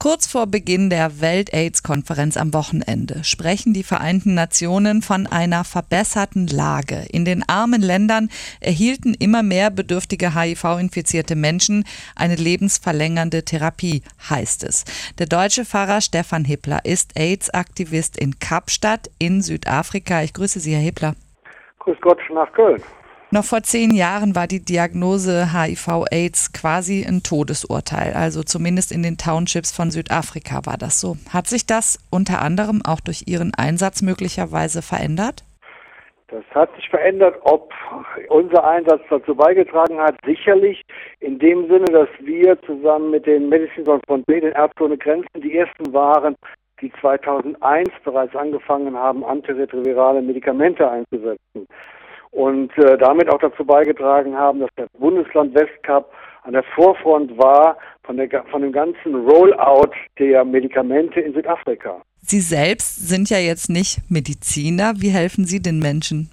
Kurz vor Beginn der Welt-AIDS-Konferenz am Wochenende sprechen die Vereinten Nationen von einer verbesserten Lage. In den armen Ländern erhielten immer mehr bedürftige HIV-infizierte Menschen eine lebensverlängernde Therapie, heißt es. Der deutsche Pfarrer Stefan Hippler ist AIDS-Aktivist in Kapstadt in Südafrika. Ich grüße Sie, Herr Hippler. Grüß Gott nach Köln. Noch vor 10 Jahren war die Diagnose HIV-AIDS quasi ein Todesurteil. Also zumindest in den Townships von Südafrika war das so. Hat sich das unter anderem auch durch Ihren Einsatz möglicherweise verändert? Das hat sich verändert. Ob unser Einsatz dazu beigetragen hat, sicherlich in dem Sinne, dass wir zusammen mit den Medicines Sans Frontières, den Ärzte ohne Grenzen, die ersten waren, die 2001 bereits angefangen haben, antiretrovirale Medikamente einzusetzen. Und damit auch dazu beigetragen haben, dass das Bundesland Westkap an der Vorfront war von dem ganzen Rollout der Medikamente in Südafrika. Sie selbst sind ja jetzt nicht Mediziner. Wie helfen Sie den Menschen?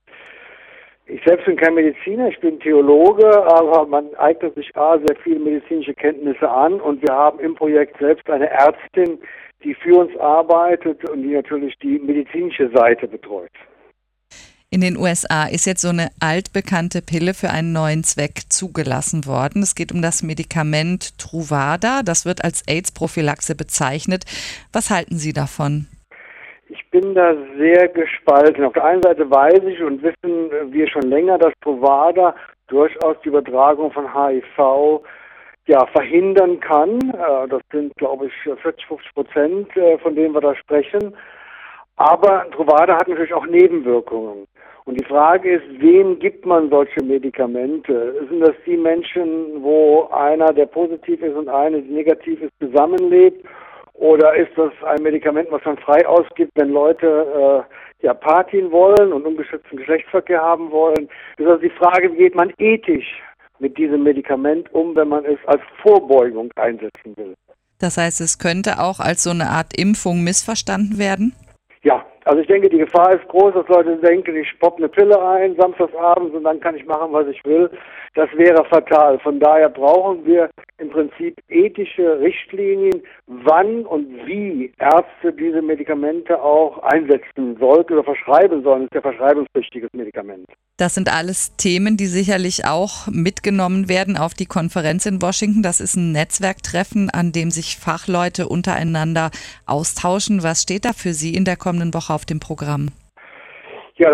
Ich selbst bin kein Mediziner, ich bin Theologe, aber man eignet sich sehr viele medizinische Kenntnisse an und wir haben im Projekt selbst eine Ärztin, die für uns arbeitet und die natürlich die medizinische Seite betreut. In den USA ist jetzt so eine altbekannte Pille für einen neuen Zweck zugelassen worden. Es geht um das Medikament Truvada. Das wird als AIDS-Prophylaxe bezeichnet. Was halten Sie davon? Ich bin da sehr gespalten. Auf der einen Seite weiß ich und wissen wir schon länger, dass Truvada durchaus die Übertragung von HIV verhindern kann. Das sind, glaube ich, 40-50% von denen wir da sprechen. Aber Truvada hat natürlich auch Nebenwirkungen. Und die Frage ist, wem gibt man solche Medikamente? Sind das die Menschen, wo einer, der positiv ist und eine, die negativ ist, zusammenlebt? Oder ist das ein Medikament, was man frei ausgibt, wenn Leute Partien wollen und ungeschützten Geschlechtsverkehr haben wollen? Das ist also die Frage, wie geht man ethisch mit diesem Medikament um, wenn man es als Vorbeugung einsetzen will? Das heißt, es könnte auch als so eine Art Impfung missverstanden werden? Ja, also ich denke, die Gefahr ist groß, dass Leute denken, ich poppe eine Pille ein, samstagsabends und dann kann ich machen, was ich will. Das wäre fatal. Von daher brauchen wir im Prinzip ethische Richtlinien, wann und wie Ärzte diese Medikamente auch einsetzen sollten oder verschreiben sollen. Das ist ja verschreibungspflichtiges Medikament. Das sind alles Themen, die sicherlich auch mitgenommen werden auf die Konferenz in Washington. Das ist ein Netzwerktreffen, an dem sich Fachleute untereinander austauschen. Was steht da für Sie in der kommenden Woche auf dem Programm? Ja,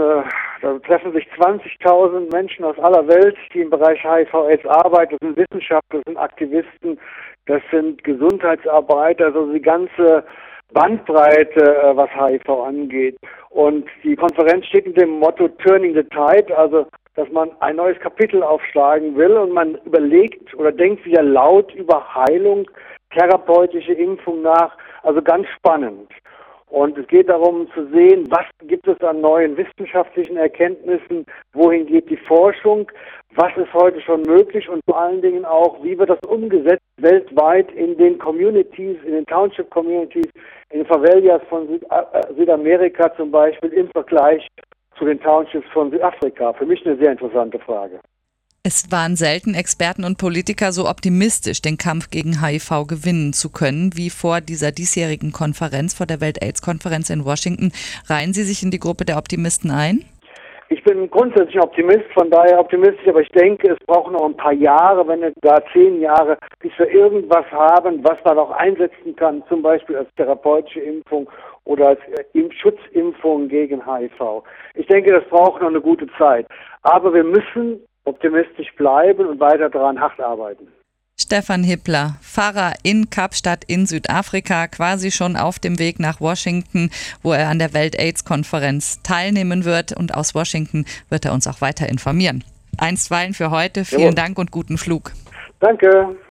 da treffen sich 20.000 Menschen aus aller Welt, die im Bereich HIV/AIDS arbeiten. Das sind Wissenschaftler, das sind Aktivisten, das sind Gesundheitsarbeiter, also die ganze Bandbreite, was HIV angeht. Und die Konferenz steht mit dem Motto Turning the Tide, also dass man ein neues Kapitel aufschlagen will und man überlegt oder denkt wieder laut über Heilung, therapeutische Impfung nach, also ganz spannend. Und es geht darum zu sehen, was gibt es an neuen wissenschaftlichen Erkenntnissen, wohin geht die Forschung, was ist heute schon möglich und vor allen Dingen auch, wie wird das umgesetzt weltweit in den Communities, in den Township-Communities, in den Favelas von Südamerika zum Beispiel im Vergleich zu den Townships von Südafrika. Für mich eine sehr interessante Frage. Es waren selten Experten und Politiker so optimistisch, den Kampf gegen HIV gewinnen zu können, wie vor dieser diesjährigen Konferenz, vor der Welt-AIDS-Konferenz in Washington. Reihen Sie sich in die Gruppe der Optimisten ein? Ich bin grundsätzlich ein Optimist, von daher optimistisch, aber ich denke, es braucht noch ein paar Jahre, wenn nicht gar 10 Jahre, bis wir irgendwas haben, was man auch einsetzen kann, zum Beispiel als therapeutische Impfung oder als Schutzimpfung gegen HIV. Ich denke, das braucht noch eine gute Zeit. Aber wir müssen optimistisch bleiben und weiter daran hart arbeiten. Stefan Hippler, Pfarrer in Kapstadt in Südafrika, quasi schon auf dem Weg nach Washington, wo er an der Welt-AIDS-Konferenz teilnehmen wird. Und aus Washington wird er uns auch weiter informieren. Einstweilen für heute. Vielen Dank und guten Flug. Danke.